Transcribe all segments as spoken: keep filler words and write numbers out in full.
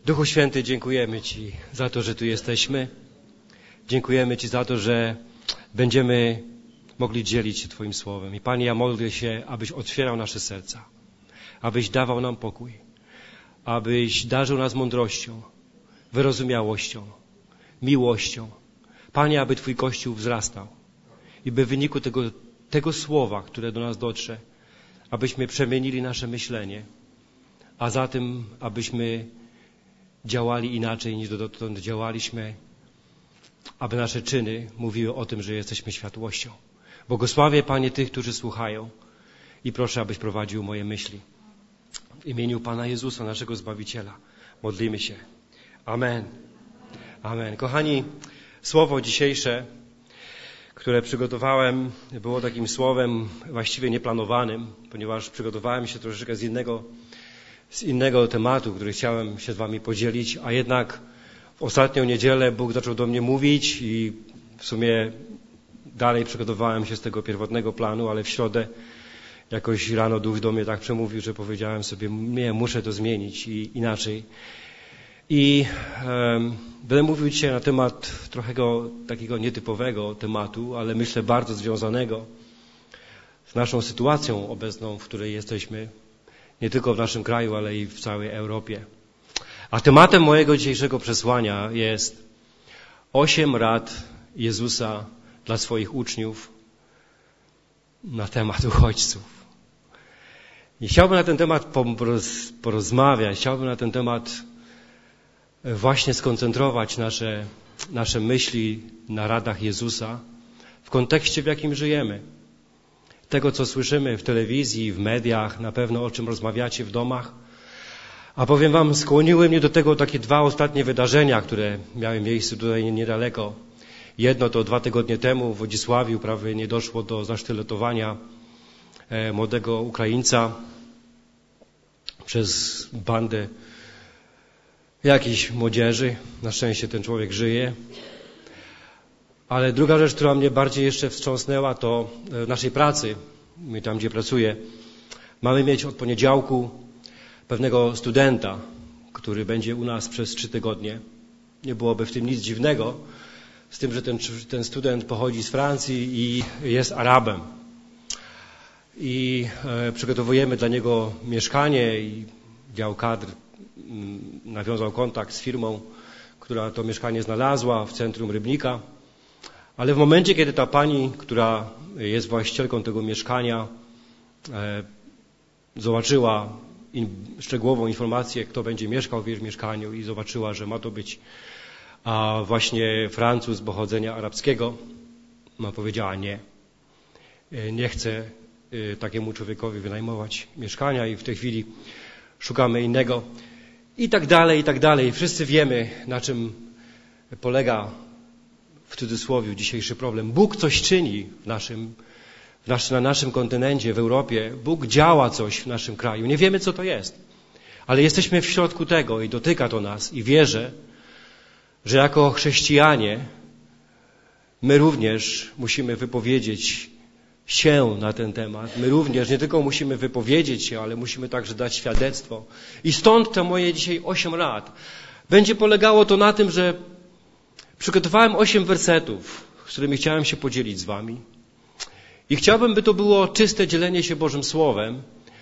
Duchu Święty, dziękujemy Ci za to, że tu jesteśmy. Dziękujemy Ci za to, że będziemy mogli dzielić się Twoim Słowem. I Panie, ja modlę się, abyś otwierał nasze serca, abyś dawał nam pokój, abyś darzył nas mądrością, wyrozumiałością, miłością. Panie, aby Twój Kościół wzrastał i by w wyniku tego, tego Słowa, które do nas dotrze, abyśmy przemienili nasze myślenie, a za tym, abyśmy działali inaczej niż dotąd działaliśmy, aby nasze czyny mówiły o tym, że jesteśmy światłością. Błogosławię, Panie, tych, którzy słuchają i proszę, abyś prowadził moje myśli. W imieniu Pana Jezusa, naszego Zbawiciela, modlimy się. Amen. Amen. Kochani, słowo dzisiejsze, które przygotowałem, było takim słowem właściwie nieplanowanym, ponieważ przygotowałem się troszeczkę z innego, z innego tematu, który chciałem się z Wami podzielić, a jednak w ostatnią niedzielę Bóg zaczął do mnie mówić i w sumie dalej przygotowałem się z tego pierwotnego planu, ale w środę jakoś rano Duch do mnie tak przemówił, że powiedziałem sobie, nie, muszę to zmienić i inaczej. I um, będę mówił dzisiaj na temat trochę takiego nietypowego tematu, ale myślę bardzo związanego z naszą sytuacją obecną, w której jesteśmy, nie tylko w naszym kraju, ale i w całej Europie. A tematem mojego dzisiejszego przesłania jest osiem rad Jezusa dla swoich uczniów na temat uchodźców. I chciałbym na ten temat porozmawiać, chciałbym na ten temat właśnie skoncentrować nasze, nasze myśli na radach Jezusa w kontekście, w jakim żyjemy. Tego, co słyszymy w telewizji, w mediach, na pewno o czym rozmawiacie w domach. A powiem Wam, skłoniły mnie do tego takie dwa ostatnie wydarzenia, które miały miejsce tutaj niedaleko. Jedno to dwa tygodnie temu w Wodzisławiu prawie nie doszło do zasztyletowania e, młodego Ukraińca przez bandę jakiejś młodzieży. Na szczęście ten człowiek żyje. Ale druga rzecz, która mnie bardziej jeszcze wstrząsnęła, to w naszej pracy, my tam gdzie pracuję, mamy mieć od poniedziałku pewnego studenta, który będzie u nas przez trzy tygodnie. Nie byłoby w tym nic dziwnego, z tym, że ten, ten student pochodzi z Francji i jest Arabem. I e, przygotowujemy dla niego mieszkanie i dział kadr m, nawiązał kontakt z firmą, która to mieszkanie znalazła w centrum Rybnika. Ale w momencie, kiedy ta pani, która jest właścicielką tego mieszkania, e, zobaczyła in, szczegółową informację, kto będzie mieszkał w jej mieszkaniu i zobaczyła, że ma to być a właśnie Francuz pochodzenia arabskiego, no, powiedziała nie. Nie chcę y, takiemu człowiekowi wynajmować mieszkania i w tej chwili szukamy innego. I tak dalej, i tak dalej. Wszyscy wiemy, na czym polega w cudzysłowie dzisiejszy problem. Bóg coś czyni w naszym, w nasz, na naszym kontynencie, w Europie. Bóg działa coś w naszym kraju. Nie wiemy, co to jest. Ale jesteśmy w środku tego i dotyka to nas i wierzę, że jako chrześcijanie my również musimy wypowiedzieć się na ten temat. My również nie tylko musimy wypowiedzieć się, ale musimy także dać świadectwo. I stąd to moje dzisiaj osiem rad. Będzie polegało to na tym, że przygotowałem osiem wersetów, z którymi chciałem się podzielić z Wami. I chciałbym, by to było czyste dzielenie się Bożym Słowem,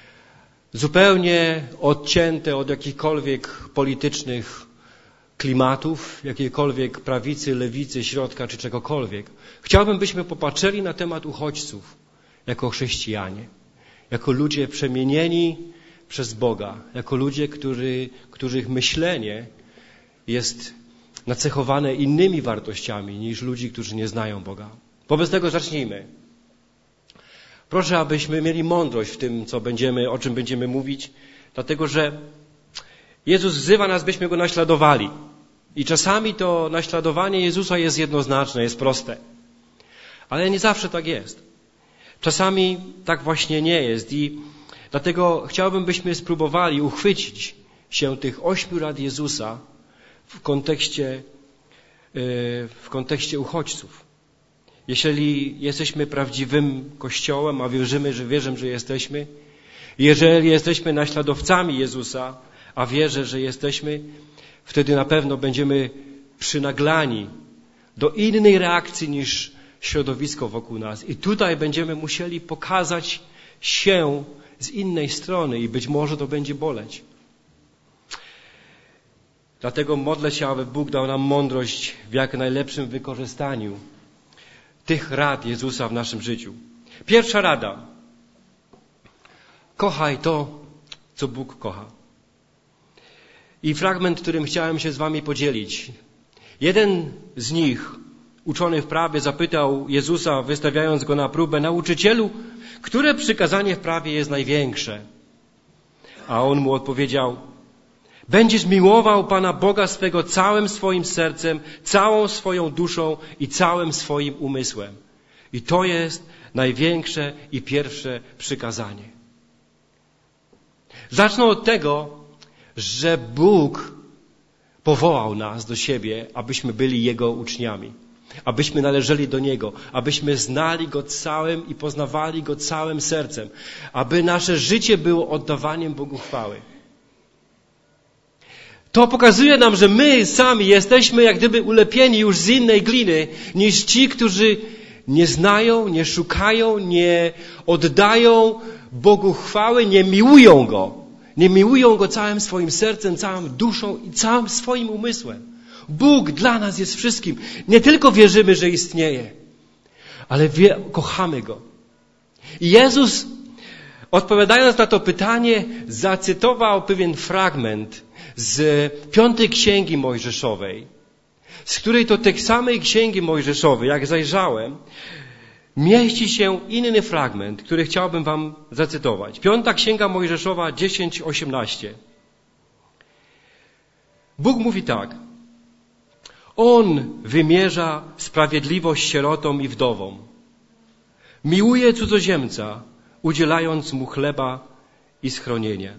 zupełnie odcięte od jakichkolwiek politycznych klimatów, jakiejkolwiek prawicy, lewicy, środka czy czegokolwiek. Chciałbym, byśmy popatrzyli na temat uchodźców jako chrześcijanie, jako ludzie przemienieni przez Boga, jako ludzie, którzy, których myślenie jest nacechowane innymi wartościami niż ludzi, którzy nie znają Boga. Wobec tego zacznijmy. Proszę, abyśmy mieli mądrość w tym, co będziemy, o czym będziemy mówić, dlatego że Jezus wzywa nas, byśmy Go naśladowali. I czasami to naśladowanie Jezusa jest jednoznaczne, jest proste. Ale nie zawsze tak jest. Czasami tak właśnie nie jest. I dlatego chciałbym, byśmy spróbowali uchwycić się tych ośmiu rad Jezusa w kontekście, w kontekście uchodźców. Jeżeli jesteśmy prawdziwym Kościołem, a wierzymy, że wierzę, że jesteśmy, jeżeli jesteśmy naśladowcami Jezusa, a wierzę, że jesteśmy, wtedy na pewno będziemy przynaglani do innej reakcji niż środowisko wokół nas. I tutaj będziemy musieli pokazać się z innej strony i być może to będzie boleć. Dlatego modlę się, aby Bóg dał nam mądrość w jak najlepszym wykorzystaniu tych rad Jezusa w naszym życiu. Pierwsza rada. Kochaj to, co Bóg kocha. I fragment, którym chciałem się z wami podzielić. Jeden z nich, uczony w prawie, zapytał Jezusa, wystawiając go na próbę: nauczycielu, które przykazanie w prawie jest największe? A on mu odpowiedział: będziesz miłował Pana Boga swego całym swoim sercem, całą swoją duszą i całym swoim umysłem. I to jest największe i pierwsze przykazanie. Zacznę od tego, że Bóg powołał nas do siebie, abyśmy byli Jego uczniami, abyśmy należeli do Niego, abyśmy znali Go całym i poznawali Go całym sercem, aby nasze życie było oddawaniem Bogu chwały. To pokazuje nam, że my sami jesteśmy jak gdyby ulepieni już z innej gliny niż ci, którzy nie znają, nie szukają, nie oddają Bogu chwały, nie miłują Go. Nie miłują Go całym swoim sercem, całą duszą i całym swoim umysłem. Bóg dla nas jest wszystkim. Nie tylko wierzymy, że istnieje, ale wie, kochamy Go. I Jezus, odpowiadając na to pytanie, zacytował pewien fragment z piątej Księgi Mojżeszowej, z której to tej samej Księgi Mojżeszowej, jak zajrzałem, mieści się inny fragment, który chciałbym wam zacytować. Piąta Księga Mojżeszowa dziesięć osiemnaście. Bóg mówi tak: On wymierza sprawiedliwość sierotom i wdowom. Miłuje cudzoziemca, udzielając mu chleba i schronienie.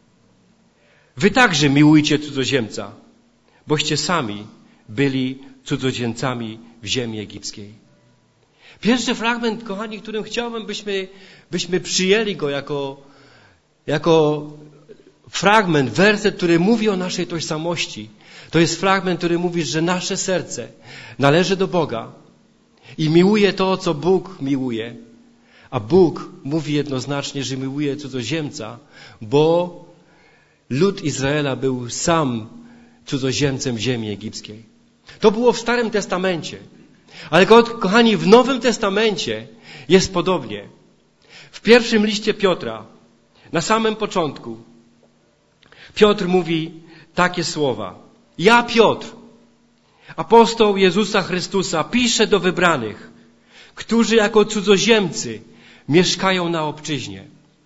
Wy także miłujcie cudzoziemca, boście sami byli cudzoziemcami w ziemi egipskiej. Pierwszy fragment, kochani, którym chciałbym, byśmy, byśmy przyjęli go jako, jako fragment, werset, który mówi o naszej tożsamości. To jest fragment, który mówi, że nasze serce należy do Boga i miłuje to, co Bóg miłuje. A Bóg mówi jednoznacznie, że miłuje cudzoziemca, bo lud Izraela był sam cudzoziemcem w ziemi egipskiej. To było w Starym Testamencie. Ale kochani, w Nowym Testamencie jest podobnie. W pierwszym liście Piotra, na samym początku, Piotr mówi takie słowa: ja, Piotr, apostoł Jezusa Chrystusa, piszę do wybranych, którzy jako cudzoziemcy mieszkają na obczyźnie.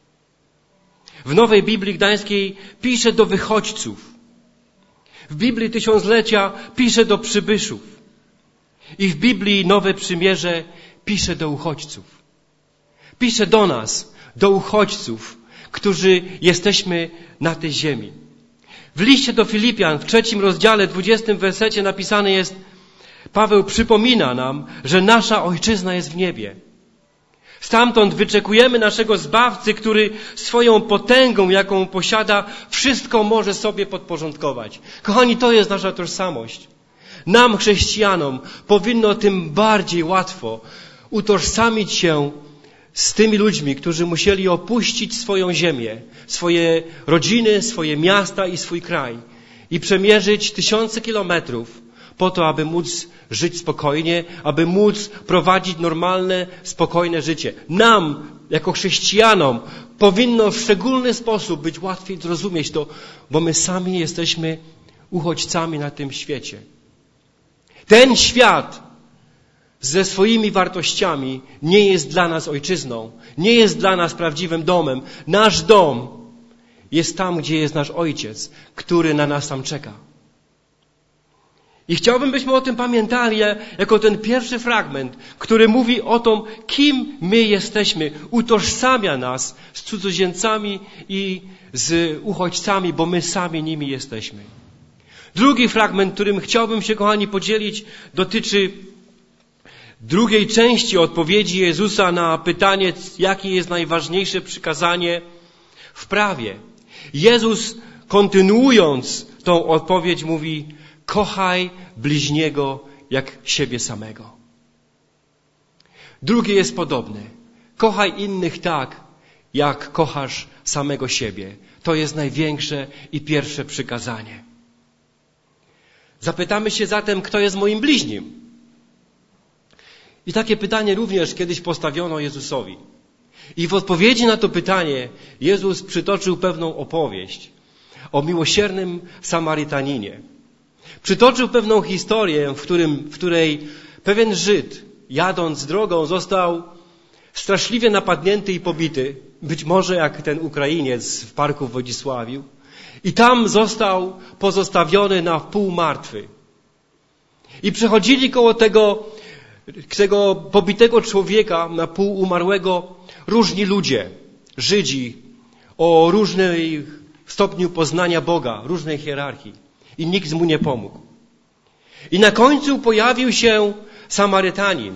W Nowej Biblii Gdańskiej pisze do wychodźców. W Biblii Tysiąclecia pisze do przybyszów. I w Biblii Nowe Przymierze pisze do uchodźców. Pisze do nas, do uchodźców, którzy jesteśmy na tej ziemi. W liście do Filipian, w trzecim rozdziale, dwudziestym wersecie napisane jest: Paweł przypomina nam, że nasza ojczyzna jest w niebie. Stamtąd wyczekujemy naszego Zbawcy, który swoją potęgą, jaką posiada, wszystko może sobie podporządkować. Kochani, to jest nasza tożsamość. Nam, chrześcijanom, powinno tym bardziej łatwo utożsamić się z tymi ludźmi, którzy musieli opuścić swoją ziemię, swoje rodziny, swoje miasta i swój kraj i przemierzyć tysiące kilometrów po to, aby móc żyć spokojnie, aby móc prowadzić normalne, spokojne życie. Nam, jako chrześcijanom, powinno w szczególny sposób być łatwiej zrozumieć to, bo my sami jesteśmy uchodźcami na tym świecie. Ten świat ze swoimi wartościami nie jest dla nas ojczyzną, nie jest dla nas prawdziwym domem. Nasz dom jest tam, gdzie jest nasz Ojciec, który na nas tam czeka. I chciałbym, byśmy o tym pamiętali jako ten pierwszy fragment, który mówi o tym, kim my jesteśmy. Utożsamia nas z cudzoziemcami i z uchodźcami, bo my sami nimi jesteśmy. Drugi fragment, którym chciałbym się, kochani, podzielić, dotyczy drugiej części odpowiedzi Jezusa na pytanie, jakie jest najważniejsze przykazanie w prawie. Jezus, kontynuując tą odpowiedź mówi: kochaj bliźniego jak siebie samego. Drugie jest podobne. Kochaj innych tak, jak kochasz samego siebie. To jest największe i pierwsze przykazanie. Zapytamy się zatem, kto jest moim bliźnim? I takie pytanie również kiedyś postawiono Jezusowi. I w odpowiedzi na to pytanie Jezus przytoczył pewną opowieść o miłosiernym Samarytaninie. Przytoczył pewną historię, w, którym, w której pewien Żyd, jadąc drogą, został straszliwie napadnięty i pobity. Być może jak ten Ukrainiec w parku w Wodzisławiu. I tam został pozostawiony na pół martwy. I przechodzili koło tego, tego pobitego człowieka, na pół umarłego, różni ludzie, Żydzi, o różnym stopniu poznania Boga, różnej hierarchii. I nikt mu nie pomógł. I na końcu pojawił się Samarytanin,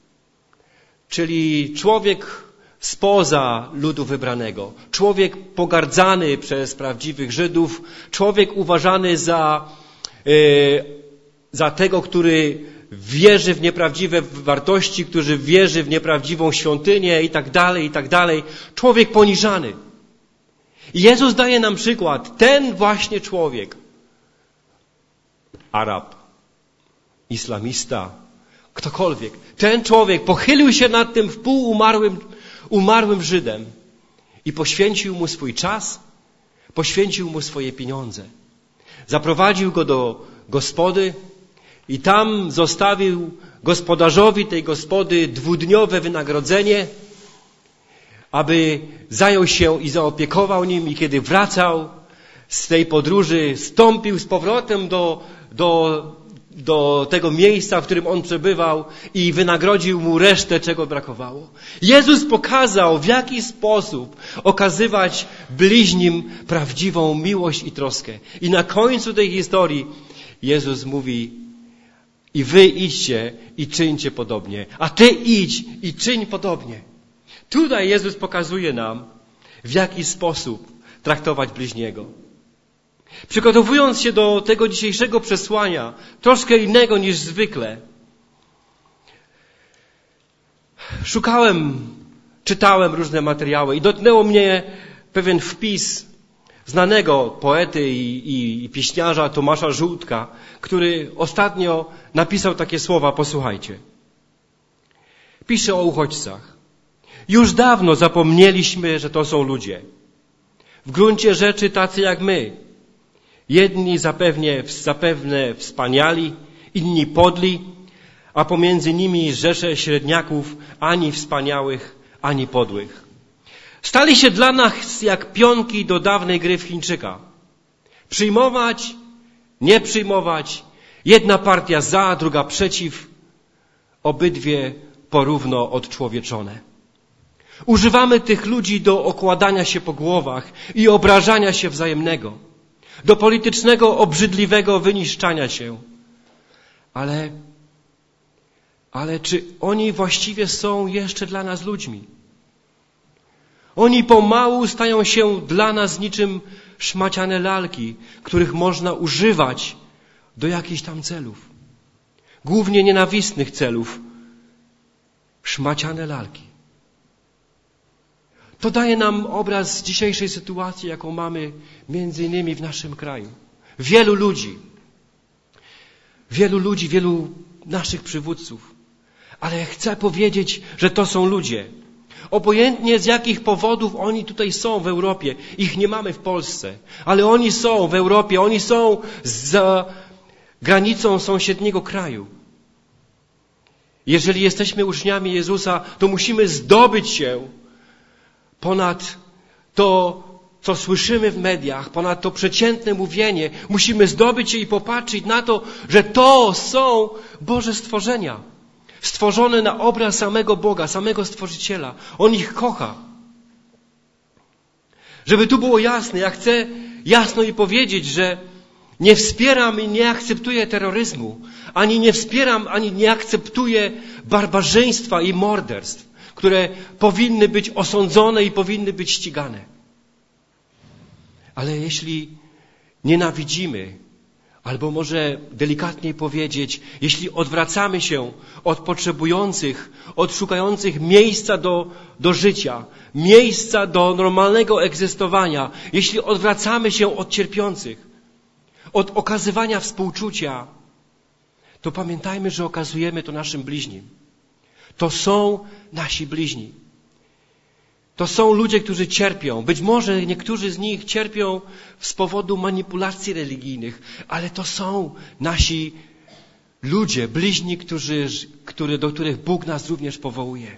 czyli człowiek spoza ludu wybranego, człowiek pogardzany przez prawdziwych Żydów, człowiek uważany za, yy, za tego, który wierzy w nieprawdziwe wartości, który wierzy w nieprawdziwą świątynię i tak dalej, i tak dalej. Człowiek poniżany. I Jezus daje nam przykład. Ten właśnie człowiek, Arab, islamista, ktokolwiek, ten człowiek pochylił się nad tym wpół umarłym, umarłym Żydem i poświęcił mu swój czas, poświęcił mu swoje pieniądze. Zaprowadził go do gospody i tam zostawił gospodarzowi tej gospody dwudniowe wynagrodzenie, aby zajął się i zaopiekował nim, i kiedy wracał z tej podróży, stąpił z powrotem do, do, do tego miejsca, w którym on przebywał, i wynagrodził mu resztę, czego brakowało. Jezus pokazał, w jaki sposób okazywać bliźnim prawdziwą miłość i troskę. I na końcu tej historii Jezus mówi: i wy idźcie i czyńcie podobnie, a ty idź i czyń podobnie. Tutaj Jezus pokazuje nam, w jaki sposób traktować bliźniego. Przygotowując się do tego dzisiejszego przesłania, troszkę innego niż zwykle, szukałem, czytałem różne materiały i dotknęło mnie pewien wpis znanego poety i, i, i pieśniarza Tomasza Żółtka, który ostatnio napisał takie słowa, posłuchajcie. Pisze o uchodźcach. Już dawno zapomnieliśmy, że to są ludzie. W gruncie rzeczy tacy jak my. Jedni zapewne, zapewne wspaniali, inni podli, a pomiędzy nimi rzesze średniaków, ani wspaniałych, ani podłych. Stali się dla nas jak pionki do dawnej gry w Chińczyka. Przyjmować, nie przyjmować, jedna partia za, druga przeciw, obydwie porówno odczłowieczone. Używamy tych ludzi do okładania się po głowach i obrażania się wzajemnego, do politycznego, obrzydliwego wyniszczania się. Ale, ale czy oni właściwie są jeszcze dla nas ludźmi? Oni pomału stają się dla nas niczym szmaciane lalki, których można używać do jakichś tam celów. Głównie nienawistnych celów. Szmaciane lalki. To daje nam obraz dzisiejszej sytuacji, jaką mamy między innymi w naszym kraju. Wielu ludzi, wielu ludzi, wielu naszych przywódców. Ale chcę powiedzieć, że to są ludzie. Obojętnie z jakich powodów oni tutaj są w Europie. Ich nie mamy w Polsce. Ale oni są w Europie. Oni są za granicą sąsiedniego kraju. Jeżeli jesteśmy uczniami Jezusa, to musimy zdobyć się ponad to, co słyszymy w mediach, ponad to przeciętne mówienie. Musimy zdobyć się i popatrzeć na to, że to są Boże stworzenia. Stworzone na obraz samego Boga, samego Stworzyciela. On ich kocha. Żeby tu było jasne, ja chcę jasno i powiedzieć, że nie wspieram i nie akceptuję terroryzmu, ani nie wspieram, ani nie akceptuję barbarzyństwa i morderstw, które powinny być osądzone i powinny być ścigane. Ale jeśli nienawidzimy, albo może delikatniej powiedzieć, jeśli odwracamy się od potrzebujących, od szukających miejsca do, do życia, miejsca do normalnego egzystowania, jeśli odwracamy się od cierpiących, od okazywania współczucia, to pamiętajmy, że okazujemy to naszym bliźnim. To są nasi bliźni. To są ludzie, którzy cierpią. Być może niektórzy z nich cierpią z powodu manipulacji religijnych, ale to są nasi ludzie, bliźni, którzy, który, do których Bóg nas również powołuje.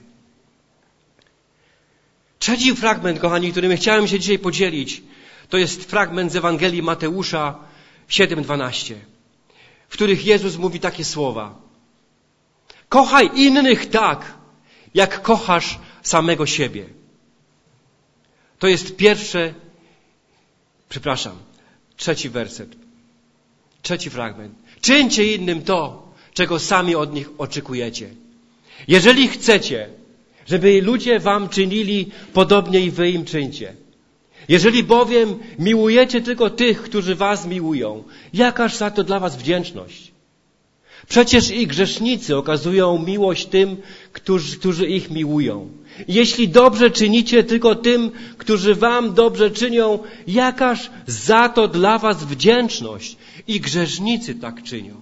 Trzeci fragment, kochani, którym chciałem się dzisiaj podzielić, to jest fragment z Ewangelii Mateusza siedem dwanaście, w których Jezus mówi takie słowa. Kochaj innych tak, jak kochasz samego siebie. To jest pierwsze, przepraszam, trzeci werset, trzeci fragment. Czyńcie innym to, czego sami od nich oczekujecie. Jeżeli chcecie, żeby ludzie wam czynili podobnie i wy im czyńcie. Jeżeli bowiem miłujecie tylko tych, którzy was miłują, jakaż za to dla was wdzięczność? Przecież i grzesznicy okazują miłość tym, którzy, którzy ich miłują. Jeśli dobrze czynicie tylko tym, którzy wam dobrze czynią, jakaż za to dla was wdzięczność? I grzesznicy tak czynią.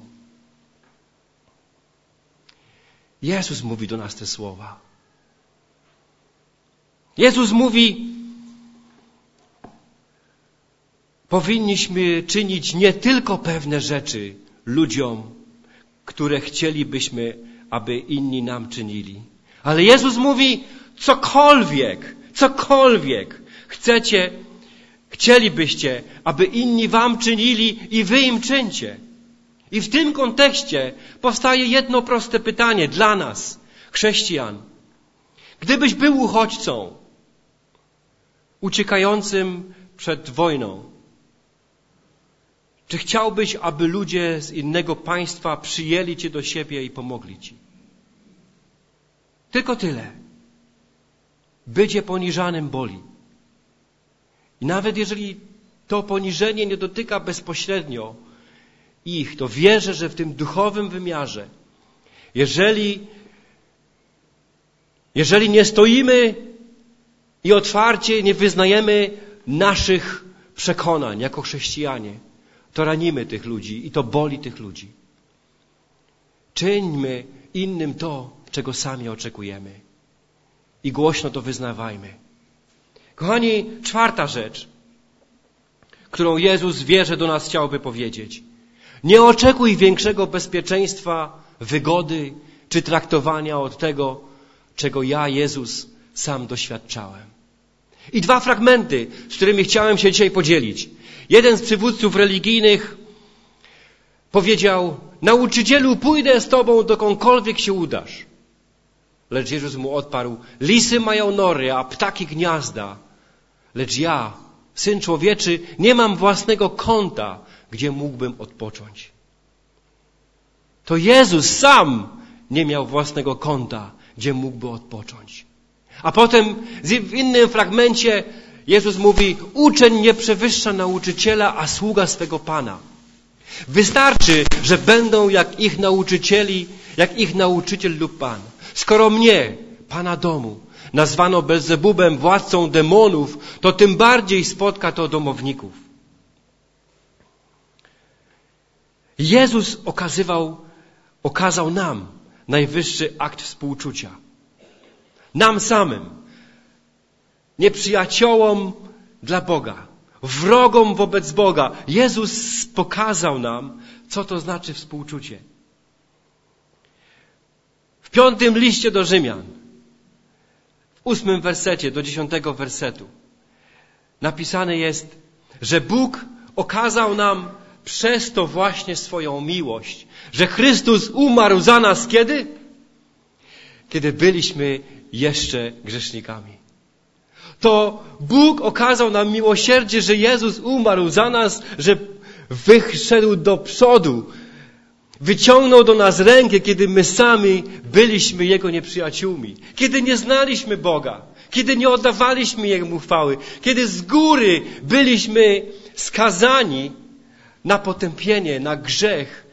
Jezus mówi do nas te słowa. Jezus mówi, powinniśmy czynić nie tylko pewne rzeczy ludziom, które chcielibyśmy, aby inni nam czynili. Ale Jezus mówi, cokolwiek, cokolwiek chcecie, chcielibyście, aby inni wam czynili i wy im czyńcie. I w tym kontekście powstaje jedno proste pytanie dla nas, chrześcijan. Gdybyś był uchodźcą, uciekającym przed wojną, czy chciałbyś, aby ludzie z innego państwa przyjęli cię do siebie i pomogli ci? Tylko tyle. Bycie poniżanym boli. I nawet jeżeli to poniżenie nie dotyka bezpośrednio ich, to wierzę, że w tym duchowym wymiarze, jeżeli, jeżeli nie stoimy i otwarcie nie wyznajemy naszych przekonań jako chrześcijanie, to ranimy tych ludzi i to boli tych ludzi. Czyńmy innym to, czego sami oczekujemy. I głośno to wyznawajmy. Kochani, czwarta rzecz, którą Jezus wie, że do nas chciałby powiedzieć. Nie oczekuj większego bezpieczeństwa, wygody czy traktowania od tego, czego ja, Jezus, sam doświadczałem. I dwa fragmenty, z którymi chciałem się dzisiaj podzielić. Jeden z przywódców religijnych powiedział, nauczycielu, pójdę z tobą dokądkolwiek się udasz. Lecz Jezus mu odparł, lisy mają nory, a ptaki gniazda. Lecz ja, Syn Człowieczy, nie mam własnego kąta, gdzie mógłbym odpocząć. To Jezus sam nie miał własnego kąta, gdzie mógłby odpocząć. A potem w innym fragmencie Jezus mówi, uczeń nie przewyższa nauczyciela, a sługa swego Pana. Wystarczy, że będą jak ich nauczycieli, jak ich nauczyciel lub Pan. Skoro mnie, Pana domu, nazwano Belzebubem, władcą demonów, to tym bardziej spotka to domowników. Jezus okazywał, okazał nam najwyższy akt współczucia. Nam samym, nieprzyjaciołom dla Boga, wrogom wobec Boga. Jezus pokazał nam, co to znaczy współczucie. W piątym liście do Rzymian, w ósmym wersecie do dziesiątego wersetu, napisane jest, że Bóg okazał nam przez to właśnie swoją miłość, że Chrystus umarł za nas kiedy? Kiedy byliśmy jeszcze grzesznikami. To Bóg okazał nam miłosierdzie, że Jezus umarł za nas, że wyszedł do przodu, wyciągnął do nas rękę, kiedy my sami byliśmy Jego nieprzyjaciółmi, kiedy nie znaliśmy Boga, kiedy nie oddawaliśmy Jemu chwały, kiedy z góry byliśmy skazani na potępienie, na grzech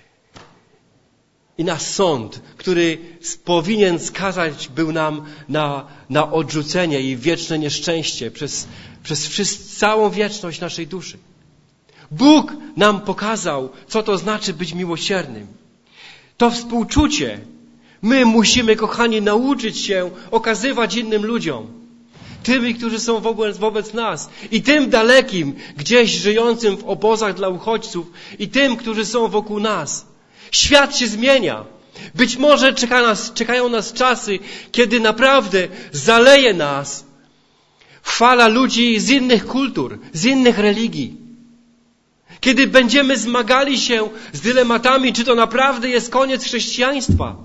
i na sąd, który powinien skazać był nam na, na odrzucenie i wieczne nieszczęście przez, przez wszyscy, całą wieczność naszej duszy. Bóg nam pokazał, co to znaczy być miłosiernym. To współczucie my musimy, kochani, nauczyć się okazywać innym ludziom. Tymi, którzy są wobec, wobec nas. I tym dalekim, gdzieś żyjącym w obozach dla uchodźców. I tym, którzy są wokół nas. Świat się zmienia. Być może czeka nas, czekają nas czasy, kiedy naprawdę zaleje nas fala ludzi z innych kultur, z innych religii. Kiedy będziemy zmagali się z dylematami, czy to naprawdę jest koniec chrześcijaństwa.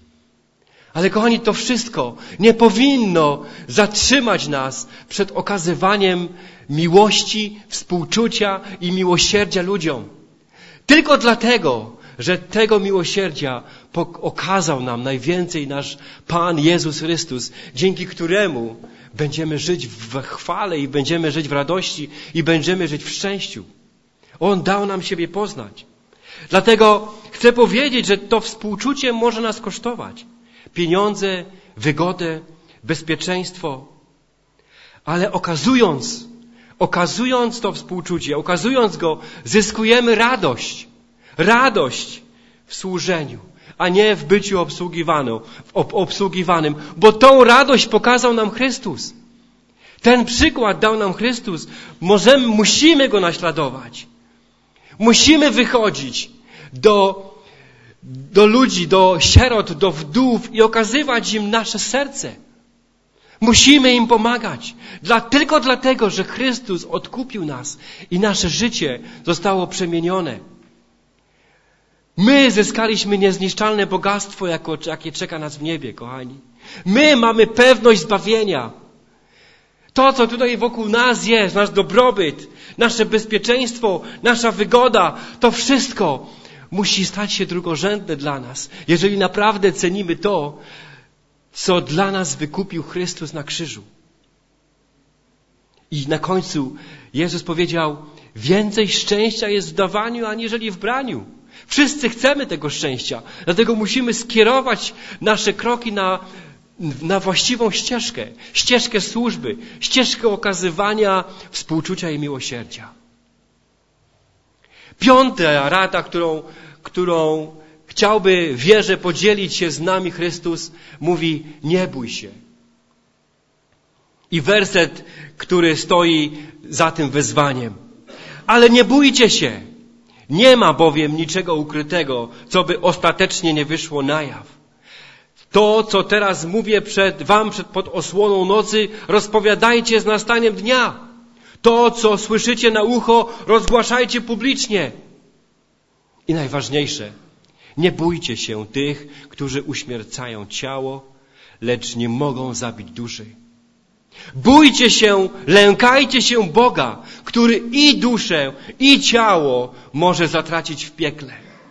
Ale kochani, to wszystko nie powinno zatrzymać nas przed okazywaniem miłości, współczucia i miłosierdzia ludziom. Tylko dlatego, że tego miłosierdzia okazał nam najwięcej nasz Pan Jezus Chrystus, dzięki któremu będziemy żyć w chwale i będziemy żyć w radości i będziemy żyć w szczęściu. On dał nam siebie poznać. Dlatego chcę powiedzieć, że to współczucie może nas kosztować. Pieniądze, wygodę, bezpieczeństwo. Ale okazując, okazując to współczucie, okazując go, zyskujemy radość. Radość w służeniu, a nie w byciu obsługiwanym, obsługiwanym. Bo tą radość pokazał nam Chrystus. Ten przykład dał nam Chrystus. Możemy, musimy go naśladować. Musimy wychodzić do do ludzi, do sierot, do wdów i okazywać im nasze serce. Musimy im pomagać. Dla, tylko dlatego, że Chrystus odkupił nas i nasze życie zostało przemienione. My zyskaliśmy niezniszczalne bogactwo, jako, jakie czeka nas w niebie, kochani. My mamy pewność zbawienia. To, co tutaj wokół nas jest, nasz dobrobyt, nasze bezpieczeństwo, nasza wygoda, to wszystko musi stać się drugorzędne dla nas, jeżeli naprawdę cenimy to, co dla nas wykupił Chrystus na krzyżu. I na końcu Jezus powiedział, więcej szczęścia jest w dawaniu, aniżeli w braniu. Wszyscy chcemy tego szczęścia, dlatego musimy skierować nasze kroki na, na właściwą ścieżkę, ścieżkę służby, ścieżkę okazywania współczucia i miłosierdzia. Piąta rada, którą, którą chciałby wierzę podzielić się z nami Chrystus, mówi, nie bój się. I werset, który stoi za tym wezwaniem. Ale nie bójcie się. Nie ma bowiem niczego ukrytego, co by ostatecznie nie wyszło na jaw. To, co teraz mówię przed wam przed, pod osłoną nocy, rozpowiadajcie z nastaniem dnia. To, co słyszycie na ucho, rozgłaszajcie publicznie. I najważniejsze, nie bójcie się tych, którzy uśmiercają ciało, lecz nie mogą zabić duszy. Bójcie się, lękajcie się Boga, który i duszę, i ciało może zatracić w piekle.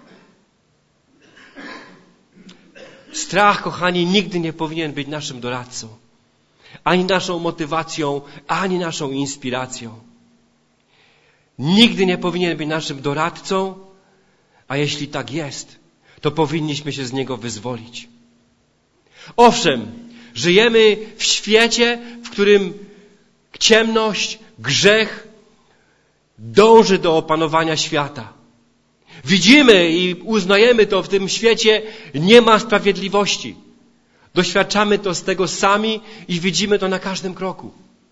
Strach, kochani, nigdy nie powinien być naszym doradcą. Ani naszą motywacją, ani naszą inspiracją. Nigdy nie powinien być naszym doradcą, a jeśli tak jest, to powinniśmy się z niego wyzwolić. Owszem, żyjemy w świecie, w którym ciemność, grzech dąży do opanowania świata. Widzimy i uznajemy to, w tym świecie nie ma sprawiedliwości. Doświadczamy to z tego sami i widzimy to na każdym kroku.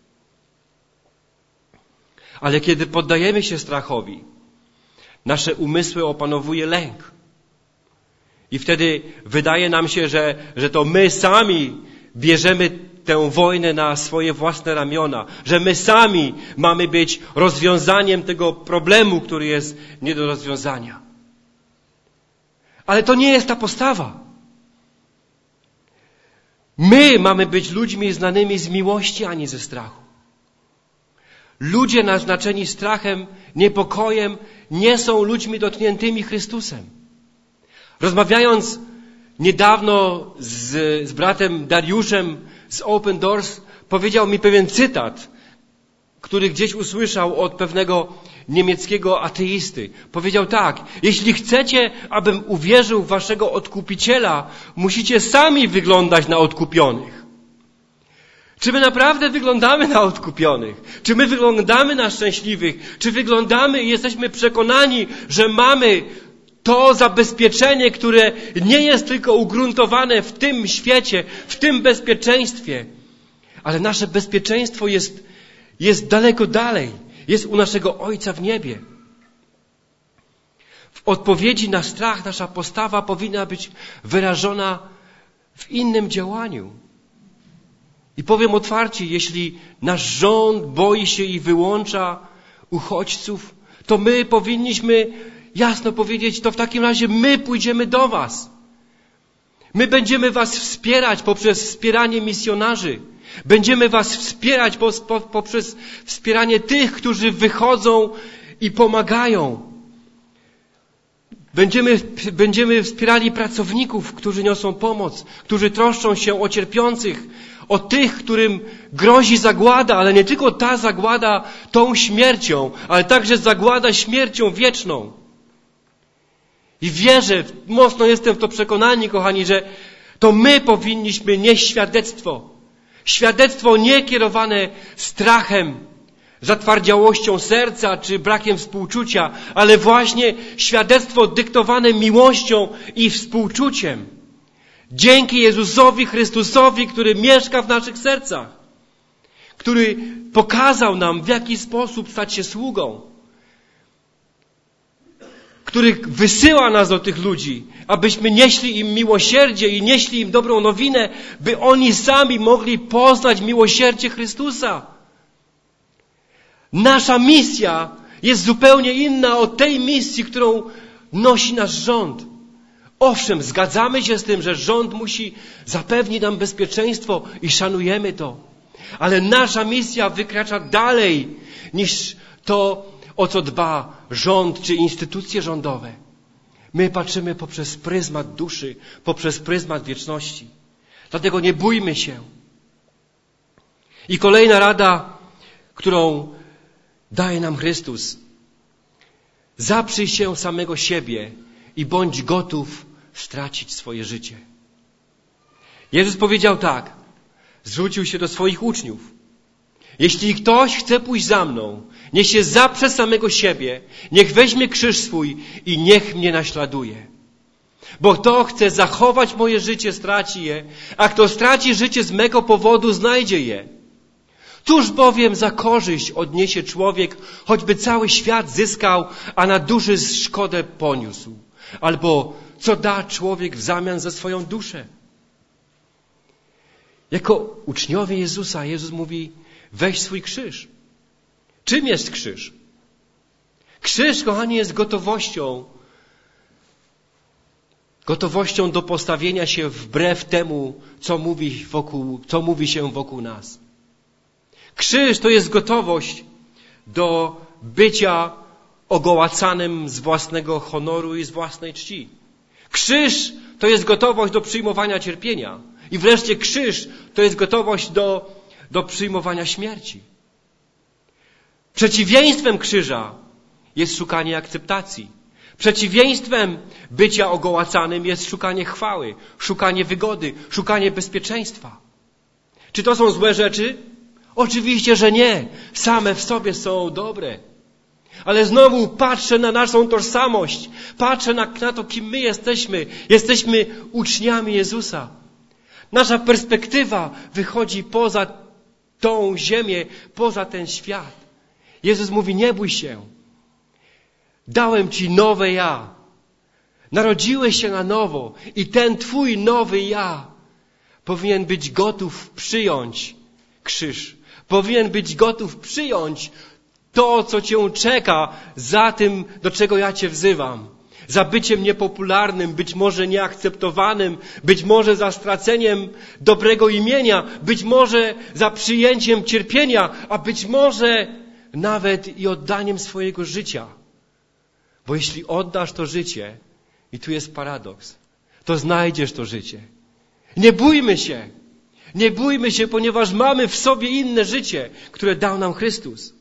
Ale kiedy poddajemy się strachowi, nasze umysły opanowuje lęk. I wtedy wydaje nam się, że, że to my sami bierzemy tę wojnę na swoje własne ramiona, że my sami mamy być rozwiązaniem tego problemu, który jest nie do rozwiązania. Ale to nie jest ta postawa. My mamy być ludźmi znanymi z miłości, a nie ze strachu. Ludzie naznaczeni strachem, niepokojem nie są ludźmi dotkniętymi Chrystusem. Rozmawiając niedawno z, z bratem Dariuszem z Open Doors, powiedział mi pewien cytat, który gdzieś usłyszał od pewnego niemieckiego ateisty. Powiedział tak: jeśli chcecie, abym uwierzył w waszego odkupiciela, musicie sami wyglądać na odkupionych. Czy my naprawdę wyglądamy na odkupionych? Czy my wyglądamy na szczęśliwych? Czy wyglądamy i jesteśmy przekonani, że mamy to zabezpieczenie, które nie jest tylko ugruntowane w tym świecie, w tym bezpieczeństwie, ale nasze bezpieczeństwo jest, jest daleko dalej, jest u naszego Ojca w niebie. W odpowiedzi na strach nasza postawa powinna być wyrażona w innym działaniu. I powiem otwarcie, jeśli nasz rząd boi się i wyłącza uchodźców, to my powinniśmy jasno powiedzieć: to w takim razie my pójdziemy do was. My będziemy was wspierać poprzez wspieranie misjonarzy. Będziemy was wspierać poprzez wspieranie tych, którzy wychodzą i pomagają. Będziemy, będziemy wspierali pracowników, którzy niosą pomoc, którzy troszczą się o cierpiących, o tych, którym grozi zagłada, ale nie tylko ta zagłada tą śmiercią, ale także zagłada śmiercią wieczną. I wierzę, mocno jestem w to przekonani, kochani, że to my powinniśmy nieść świadectwo. Świadectwo nie kierowane strachem, zatwardziałością serca czy brakiem współczucia, ale właśnie świadectwo dyktowane miłością i współczuciem. Dzięki Jezusowi Chrystusowi, który mieszka w naszych sercach, który pokazał nam, w jaki sposób stać się sługą, który wysyła nas do tych ludzi, abyśmy nieśli im miłosierdzie i nieśli im dobrą nowinę, by oni sami mogli poznać miłosierdzie Chrystusa. Nasza misja jest zupełnie inna od tej misji, którą nosi nasz rząd. Owszem, zgadzamy się z tym, że rząd musi zapewnić nam bezpieczeństwo i szanujemy to. Ale nasza misja wykracza dalej niż to, o co dba rząd czy instytucje rządowe. My patrzymy poprzez pryzmat duszy, poprzez pryzmat wieczności. Dlatego nie bójmy się. I kolejna rada, którą daje nam Chrystus. Zaprzyj się samego siebie i bądź gotów stracić swoje życie. Jezus powiedział tak, zwrócił się do swoich uczniów. Jeśli ktoś chce pójść za mną, niech się zaprze samego siebie, niech weźmie krzyż swój i niech mnie naśladuje. Bo kto chce zachować moje życie, straci je, a kto straci życie z mego powodu, znajdzie je. Cóż bowiem za korzyść odniesie człowiek, choćby cały świat zyskał, a na duszy szkodę poniósł? Albo co da człowiek w zamian za swoją duszę? Jako uczniowie Jezusa, Jezus mówi: weź swój krzyż. Czym jest krzyż? Krzyż, kochani, jest gotowością. Gotowością do postawienia się wbrew temu, co mówi, wokół, co mówi się wokół nas. Krzyż to jest gotowość do bycia ogołacanym z własnego honoru i z własnej czci. Krzyż to jest gotowość do przyjmowania cierpienia. I wreszcie krzyż to jest gotowość do, do przyjmowania śmierci. Przeciwieństwem krzyża jest szukanie akceptacji. Przeciwieństwem bycia ogołacanym jest szukanie chwały, szukanie wygody, szukanie bezpieczeństwa. Czy to są złe rzeczy? Oczywiście, że nie. Same w sobie są dobre. Ale znowu patrzę na naszą tożsamość. Patrzę na, na to, kim my jesteśmy. Jesteśmy uczniami Jezusa. Nasza perspektywa wychodzi poza tą ziemię, poza ten świat. Jezus mówi: nie bój się. Dałem ci nowe ja. Narodziłeś się na nowo i ten twój nowy ja powinien być gotów przyjąć krzyż. Powinien być gotów przyjąć to, co cię czeka za tym, do czego ja cię wzywam. Za byciem niepopularnym, być może nieakceptowanym, być może za straceniem dobrego imienia, być może za przyjęciem cierpienia, a być może nawet i oddaniem swojego życia. Bo jeśli oddasz to życie, i tu jest paradoks, to znajdziesz to życie. Nie bójmy się. Nie bójmy się, ponieważ mamy w sobie inne życie, które dał nam Chrystus.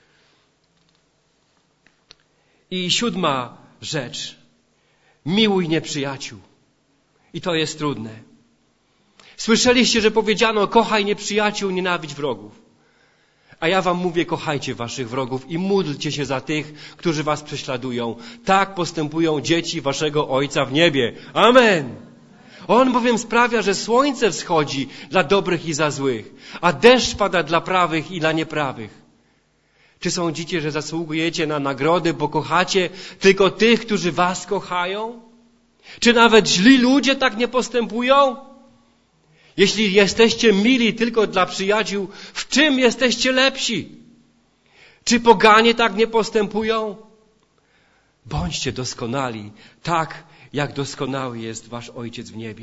I siódma rzecz. Miłuj nieprzyjaciół. I to jest trudne. Słyszeliście, że powiedziano: kochaj nieprzyjaciół, nienawidź wrogów. A ja wam mówię: kochajcie waszych wrogów i módlcie się za tych, którzy was prześladują. Tak postępują dzieci waszego Ojca w niebie. Amen. On bowiem sprawia, że słońce wschodzi dla dobrych i za złych, a deszcz pada dla prawych i dla nieprawych. Czy sądzicie, że zasługujecie na nagrody, bo kochacie tylko tych, którzy was kochają? Czy nawet źli ludzie tak nie postępują? Jeśli jesteście mili tylko dla przyjaciół, w czym jesteście lepsi? Czy poganie tak nie postępują? Bądźcie doskonali, tak jak doskonały jest wasz Ojciec w niebie.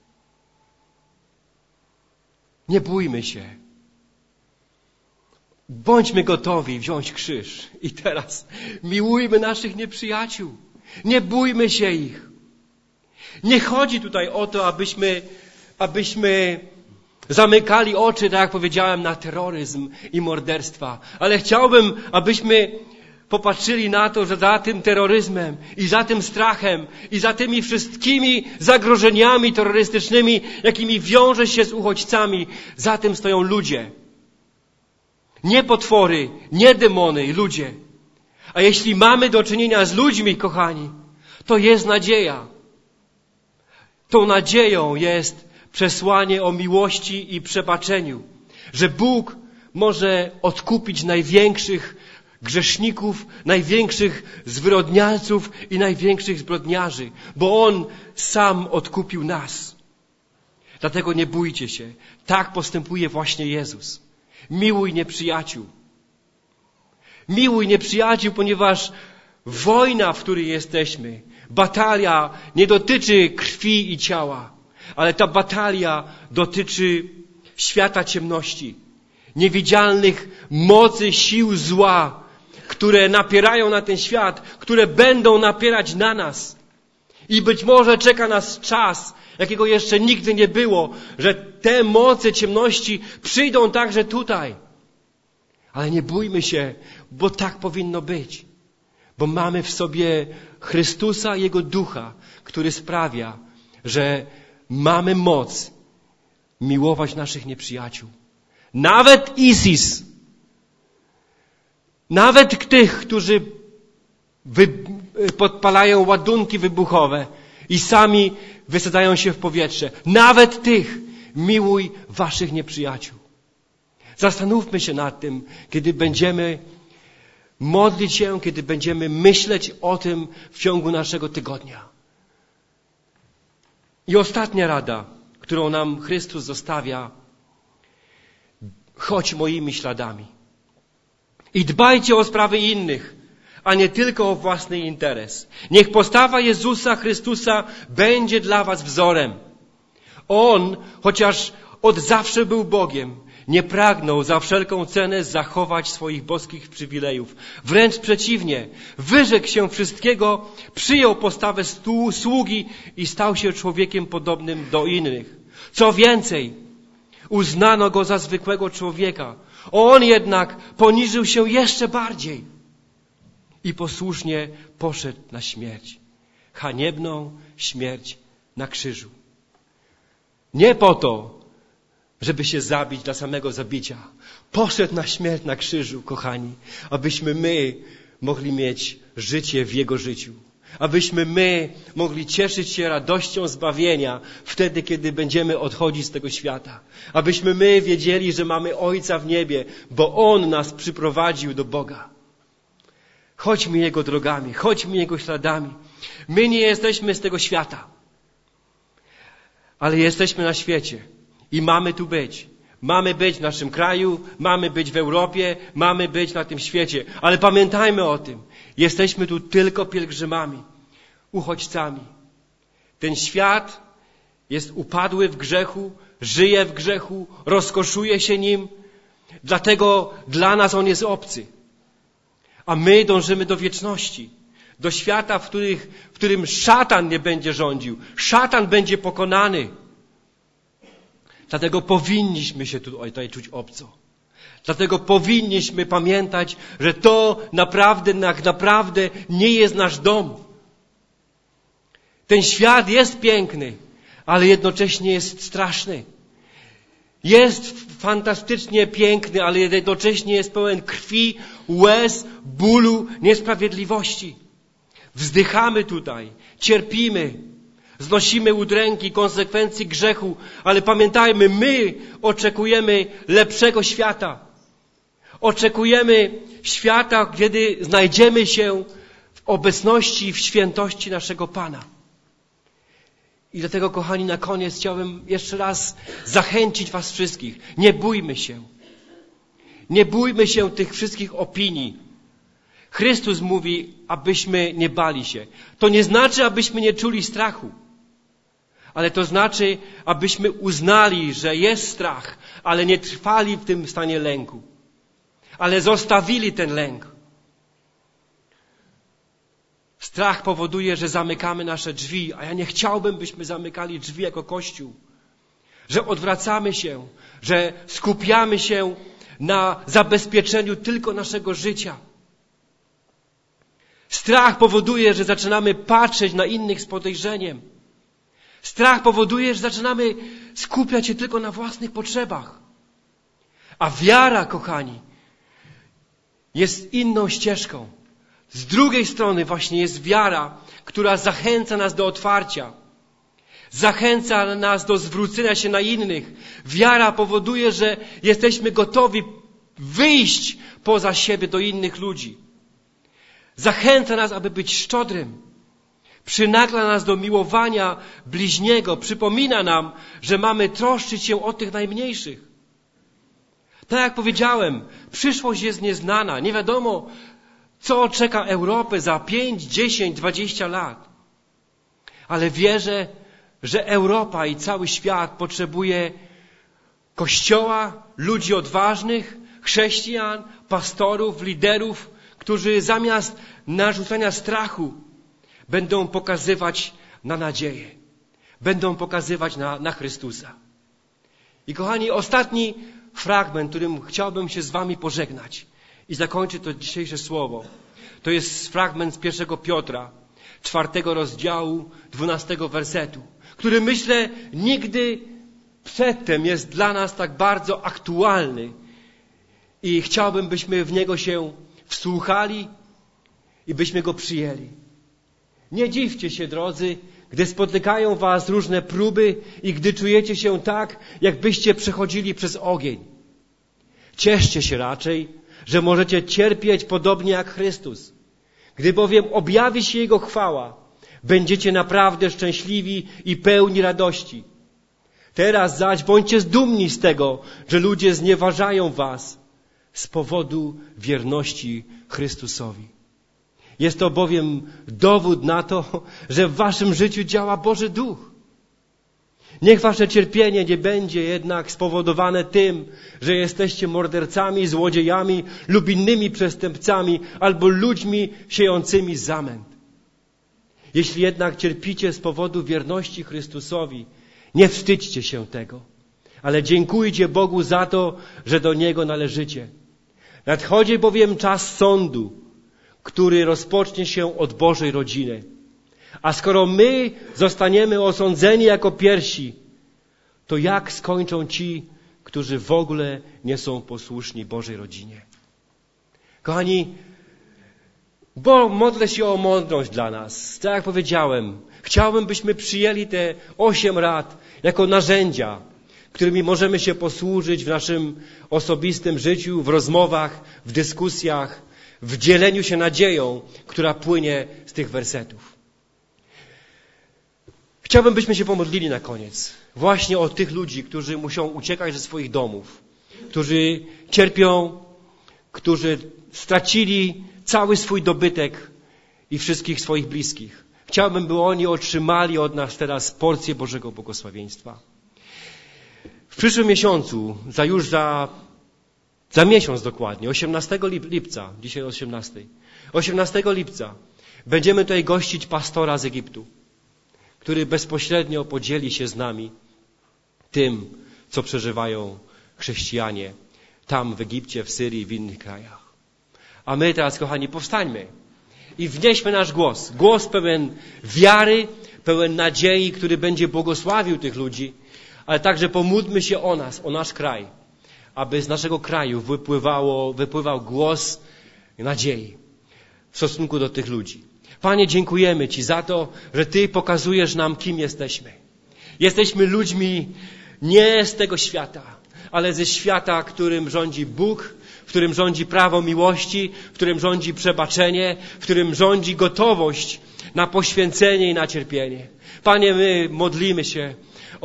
Nie bójmy się. Bądźmy gotowi wziąć krzyż. I teraz miłujmy naszych nieprzyjaciół. Nie bójmy się ich. Nie chodzi tutaj o to, abyśmy, abyśmy zamykali oczy, tak jak powiedziałem, na terroryzm i morderstwa. Ale chciałbym, abyśmy popatrzyli na to, że za tym terroryzmem i za tym strachem i za tymi wszystkimi zagrożeniami terrorystycznymi, jakimi wiąże się z uchodźcami, za tym stoją ludzie. Nie potwory, nie demony, ludzie. A jeśli mamy do czynienia z ludźmi, kochani, to jest nadzieja. Tą nadzieją jest przesłanie o miłości i przebaczeniu, że Bóg może odkupić największych grzeszników, największych zwyrodnialców i największych zbrodniarzy, bo On sam odkupił nas. Dlatego nie bójcie się. Tak postępuje właśnie Jezus. Miłuj nieprzyjaciół. Miłuj nieprzyjaciół, ponieważ wojna, w której jesteśmy, batalia nie dotyczy krwi i ciała, ale ta batalia dotyczy świata ciemności, niewidzialnych mocy sił zła, które napierają na ten świat, które będą napierać na nas. I być może czeka nas czas, jakiego jeszcze nigdy nie było, że te moce ciemności przyjdą także tutaj. Ale nie bójmy się, bo tak powinno być. Bo mamy w sobie Chrystusa i Jego Ducha, który sprawia, że mamy moc miłować naszych nieprzyjaciół. Nawet ISIS, nawet tych, którzy wy, podpalają ładunki wybuchowe i sami wysadzają się w powietrze. Nawet tych miłuj waszych nieprzyjaciół. Zastanówmy się nad tym, kiedy będziemy modlić się, kiedy będziemy myśleć o tym w ciągu naszego tygodnia. I ostatnia rada, którą nam Chrystus zostawia: chodź moimi śladami. I dbajcie o sprawy innych, a nie tylko o własny interes. Niech postawa Jezusa Chrystusa będzie dla was wzorem. On, chociaż od zawsze był Bogiem, nie pragnął za wszelką cenę zachować swoich boskich przywilejów. Wręcz przeciwnie, wyrzekł się wszystkiego, przyjął postawę sługi i stał się człowiekiem podobnym do innych. Co więcej, uznano go za zwykłego człowieka. On jednak poniżył się jeszcze bardziej i posłusznie poszedł na śmierć. Haniebną śmierć na krzyżu. Nie po to, żeby się zabić dla samego zabicia. Poszedł na śmierć na krzyżu, kochani, abyśmy my mogli mieć życie w Jego życiu. Abyśmy my mogli cieszyć się radością zbawienia wtedy, kiedy będziemy odchodzić z tego świata. Abyśmy my wiedzieli, że mamy Ojca w niebie, bo On nas przyprowadził do Boga. Chodźmy Jego drogami, chodźmy Jego śladami. My nie jesteśmy z tego świata, ale jesteśmy na świecie i mamy tu być. Mamy być w naszym kraju, mamy być w Europie, mamy być na tym świecie. Ale pamiętajmy o tym. Jesteśmy tu tylko pielgrzymami, uchodźcami. Ten świat jest upadły w grzechu, żyje w grzechu, rozkoszuje się nim. Dlatego dla nas on jest obcy. A my dążymy do wieczności. Do świata, w, których, w którym szatan nie będzie rządził. Szatan będzie pokonany. Dlatego powinniśmy się tutaj czuć obco. Dlatego powinniśmy pamiętać, że to naprawdę, naprawdę nie jest nasz dom. Ten świat jest piękny, ale jednocześnie jest straszny. Jest fantastycznie piękny, ale jednocześnie jest pełen krwi, łez, bólu, niesprawiedliwości. Wzdychamy tutaj, cierpimy, znosimy udręki, konsekwencji grzechu, ale pamiętajmy, my oczekujemy lepszego świata. Oczekujemy świata, kiedy znajdziemy się w obecności i w świętości naszego Pana. I dlatego, kochani, na koniec chciałbym jeszcze raz zachęcić was wszystkich. Nie bójmy się. Nie bójmy się tych wszystkich opinii. Chrystus mówi, abyśmy nie bali się. To nie znaczy, abyśmy nie czuli strachu. Ale to znaczy, abyśmy uznali, że jest strach, ale nie trwali w tym stanie lęku. Ale zostawili ten lęk. Strach powoduje, że zamykamy nasze drzwi, a ja nie chciałbym, byśmy zamykali drzwi jako Kościół. Że odwracamy się, że skupiamy się na zabezpieczeniu tylko naszego życia. Strach powoduje, że zaczynamy patrzeć na innych z podejrzeniem. Strach powoduje, że zaczynamy skupiać się tylko na własnych potrzebach. A wiara, kochani, jest inną ścieżką. Z drugiej strony właśnie jest wiara, która zachęca nas do otwarcia. Zachęca nas do zwrócenia się na innych. Wiara powoduje, że jesteśmy gotowi wyjść poza siebie do innych ludzi. Zachęca nas, aby być szczodrym. Przynagla nas do miłowania bliźniego. Przypomina nam, że mamy troszczyć się o tych najmniejszych. Tak jak powiedziałem, przyszłość jest nieznana. Nie wiadomo, co czeka Europę za pięć, dziesięć, dwadzieścia lat. Ale wierzę, że Europa i cały świat potrzebuje Kościoła, ludzi odważnych, chrześcijan, pastorów, liderów, którzy zamiast narzucania strachu będą pokazywać na nadzieję. Będą pokazywać na, na Chrystusa. I kochani, ostatni fragment, którym chciałbym się z wami pożegnać i zakończyć to dzisiejsze słowo, to jest fragment z pierwszego Piotra, czwartego rozdziału, dwunastego wersetu, który myślę nigdy przedtem jest dla nas tak bardzo aktualny i chciałbym, byśmy w niego się wsłuchali i byśmy go przyjęli. Nie dziwcie się, drodzy, gdy spotykają was różne próby i gdy czujecie się tak, jakbyście przechodzili przez ogień. Cieszcie się raczej, że możecie cierpieć podobnie jak Chrystus. Gdy bowiem objawi się Jego chwała, będziecie naprawdę szczęśliwi i pełni radości. Teraz zaś bądźcie zdumni z tego, że ludzie znieważają was z powodu wierności Chrystusowi. Jest to bowiem dowód na to, że w waszym życiu działa Boży Duch. Niech wasze cierpienie nie będzie jednak spowodowane tym, że jesteście mordercami, złodziejami lub innymi przestępcami albo ludźmi siejącymi zamęt. Jeśli jednak cierpicie z powodu wierności Chrystusowi, nie wstydźcie się tego, ale dziękujcie Bogu za to, że do Niego należycie. Nadchodzi bowiem czas sądu, który rozpocznie się od Bożej rodziny. A skoro my zostaniemy osądzeni jako pierwsi, to jak skończą ci, którzy w ogóle nie są posłuszni Bożej rodzinie? Kochani, bo modlę się o mądrość dla nas. Tak jak powiedziałem, chciałbym, byśmy przyjęli te osiem rad jako narzędzia, którymi możemy się posłużyć w naszym osobistym życiu, w rozmowach, w dyskusjach, w dzieleniu się nadzieją, która płynie z tych wersetów. Chciałbym, byśmy się pomodlili na koniec właśnie o tych ludzi, którzy muszą uciekać ze swoich domów, którzy cierpią, którzy stracili cały swój dobytek i wszystkich swoich bliskich. Chciałbym, by oni otrzymali od nas teraz porcję Bożego błogosławieństwa. W przyszłym miesiącu, za już za, za miesiąc dokładnie, osiemnastego lipca, dzisiaj osiemnastego, osiemnastego lipca, będziemy tutaj gościć pastora z Egiptu, który bezpośrednio podzieli się z nami tym, co przeżywają chrześcijanie tam w Egipcie, w Syrii, w innych krajach. A my teraz, kochani, powstańmy i wnieśmy nasz głos. Głos pełen wiary, pełen nadziei, który będzie błogosławił tych ludzi, ale także pomódlmy się o nas, o nasz kraj, aby z naszego kraju wypływało, wypływał głos nadziei w stosunku do tych ludzi. Panie, dziękujemy Ci za to, że Ty pokazujesz nam, kim jesteśmy. Jesteśmy ludźmi nie z tego świata, ale ze świata, którym rządzi Bóg, w którym rządzi prawo miłości, w którym rządzi przebaczenie, w którym rządzi gotowość na poświęcenie i na cierpienie. Panie, my modlimy się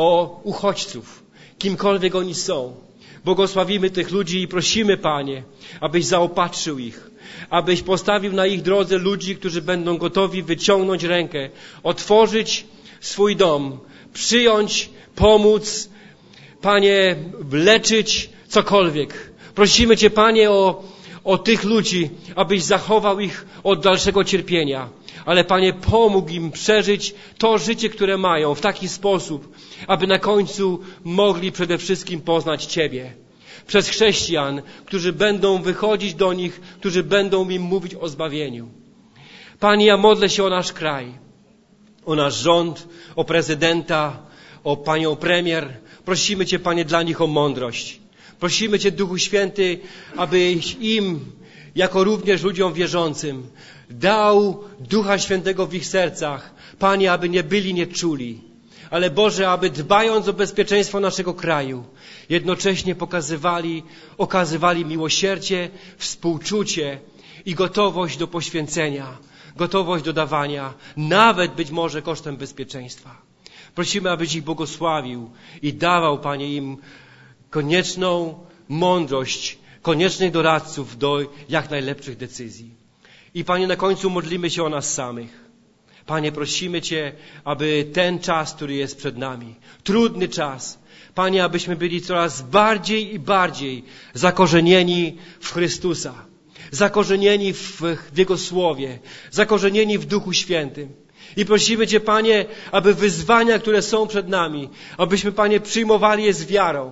o uchodźców, kimkolwiek oni są. Błogosławimy tych ludzi i prosimy, Panie, abyś zaopatrzył ich, abyś postawił na ich drodze ludzi, którzy będą gotowi wyciągnąć rękę, otworzyć swój dom, przyjąć, pomóc, Panie, leczyć cokolwiek. Prosimy Cię, Panie, o, o tych ludzi, abyś zachował ich od dalszego cierpienia. Ale, Panie, pomógł im przeżyć to życie, które mają w taki sposób, aby na końcu mogli przede wszystkim poznać Ciebie. Przez chrześcijan, którzy będą wychodzić do nich, którzy będą im mówić o zbawieniu. Panie, ja modlę się o nasz kraj, o nasz rząd, o prezydenta, o Panią premier. Prosimy Cię, Panie, dla nich o mądrość. Prosimy Cię, Duchu Święty, abyś im, jako również ludziom wierzącym, dał Ducha Świętego w ich sercach. Panie, aby nie byli nieczuli, ale Boże, aby dbając o bezpieczeństwo naszego kraju, jednocześnie pokazywali, okazywali miłosierdzie, współczucie i gotowość do poświęcenia, gotowość do dawania, nawet być może kosztem bezpieczeństwa. Prosimy, abyś ich błogosławił i dawał, Panie, im konieczną mądrość, koniecznych doradców do jak najlepszych decyzji. I Panie, na końcu modlimy się o nas samych. Panie, prosimy Cię, aby ten czas, który jest przed nami, trudny czas, Panie, abyśmy byli coraz bardziej i bardziej zakorzenieni w Chrystusa, zakorzenieni w, w Jego Słowie, zakorzenieni w Duchu Świętym. I prosimy Cię, Panie, aby wyzwania, które są przed nami, abyśmy, Panie, przyjmowali je z wiarą.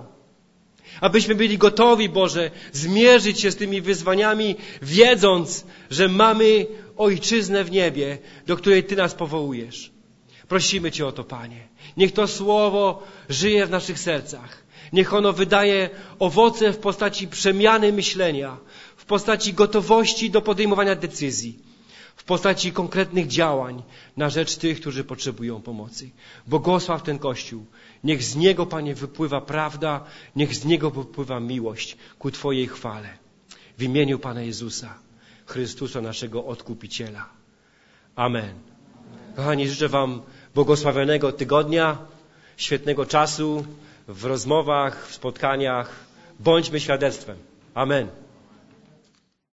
Abyśmy byli gotowi, Boże, zmierzyć się z tymi wyzwaniami, wiedząc, że mamy Ojczyznę w niebie, do której Ty nas powołujesz. Prosimy Cię o to, Panie. Niech to Słowo żyje w naszych sercach. Niech ono wydaje owoce w postaci przemiany myślenia, w postaci gotowości do podejmowania decyzji, w postaci konkretnych działań na rzecz tych, którzy potrzebują pomocy. Błogosław ten Kościół. Niech z niego, Panie, wypływa prawda, niech z niego wypływa miłość ku Twojej chwale. W imieniu Pana Jezusa, Chrystusa, naszego Odkupiciela. Amen. Kochani, życzę Wam błogosławionego tygodnia, świetnego czasu w rozmowach, w spotkaniach. Bądźmy świadectwem. Amen.